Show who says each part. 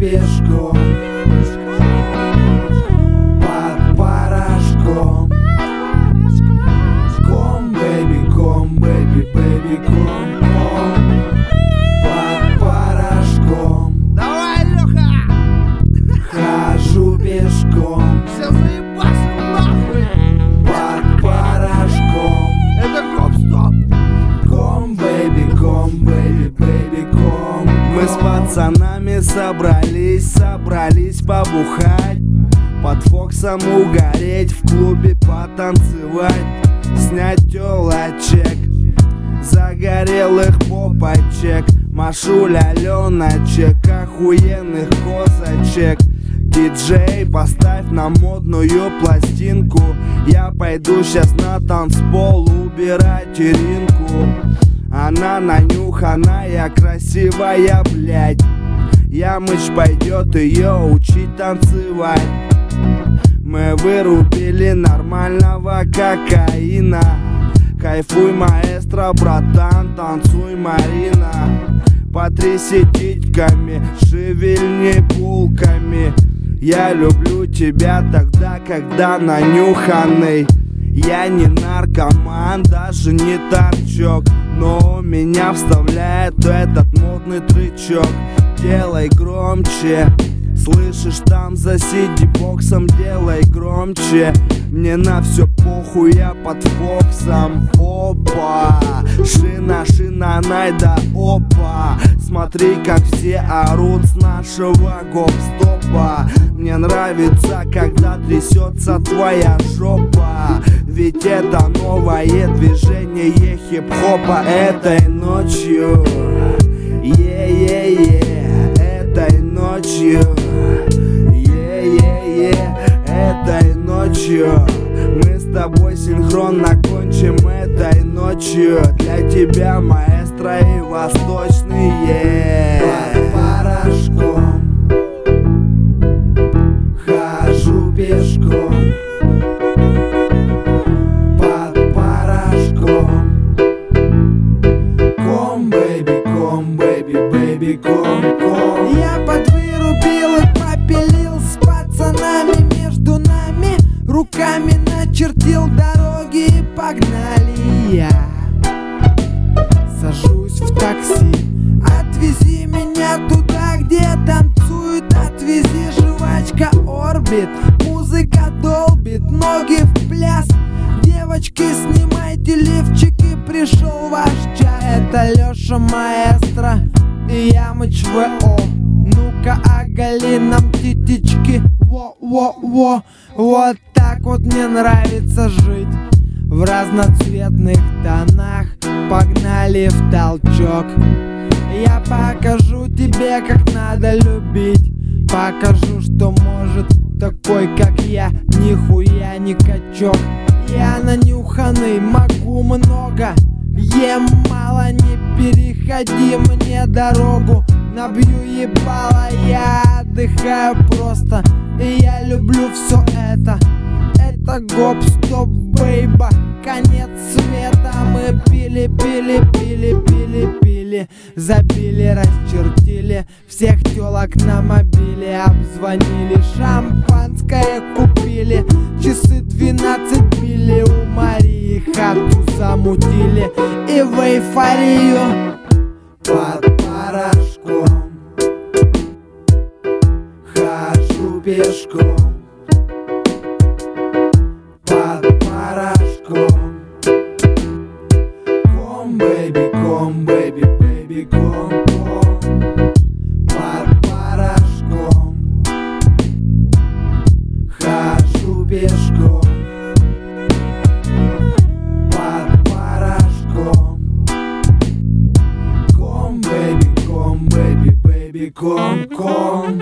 Speaker 1: пешком под порошком. Ком, бэби, ком, под порошком.
Speaker 2: Давай, Леха!
Speaker 1: Хожу пешком
Speaker 2: Все заебашим нахуй!
Speaker 1: под порошком.
Speaker 2: Это гоп-стоп!
Speaker 1: Ком, бэби, ком. Мы с пацанами собрались побухать, под Фоксом угореть, в клубе потанцевать, снять тёлочек, загорелых попочек, Машуль, Аленочек, охуенных козочек. Диджей, поставь на модную пластинку, я пойду щас на танцпол убирать теринку. Она нанюханая, красивая, блядь. Ямыч пойдет ее учить танцевать. Мы вырубили нормального кокаина. Кайфуй, маэстро, братан, танцуй, Марина. Потряси титьками, шевельни булками. Я люблю тебя тогда, когда нанюханный. Я не наркоман, даже не торчок, но меня вставляет этот модный трючок. Делай громче, слышишь там за CD-боксом, делай громче. Мне на все похуй, я под Фоксом. Опа, шина, найда, опа. Смотри, как все орут с нашего гоп-стопа. Мне нравится, когда трясется твоя жопа, ведь это новое движение хип-хопа. Этой ночью, этой ночью, этой ночью мы с тобой синхронно кончим. Этой ночью для тебя, маэстро, и восточные. Под порошком хожу пешком под порошком. Ком, бэби, ком.
Speaker 2: Я подвырубил и попилил с пацанами, между нами руками начертил дороги и погнали. Я сажусь в такси, отвези меня туда, где танцуют, отвези, жвачка орбит, музыка долбит, ноги в пляс. Девочки, снимайте лифчики, пришел ваш час. Это Леша, маэстро, и Ямыч ВО. Ну-ка, оголи нам титички. Во-во-во. Вот так вот мне нравится жить, в разноцветных тонах. Погнали в толчок. Я покажу тебе, как надо любить. Покажу, что может такой, как я, нихуя не качок. Я нанюханный, могу много, ем мало, не переходи мне дорогу. Набью ебало, я отдыхаю просто, и я люблю все это. Это гоп-стоп, бейба, конец света. Мы пили, забили, расчертили всех телок на мобиле, обзвонили, шампанское купили, часы 12 били, у Марии хату замутили и в эйфорию.
Speaker 1: Под порошком хожу пешком под порошком. Ком, бэби, ком. Под порошком хожу пешком под порошком. Ком, бэби, ком.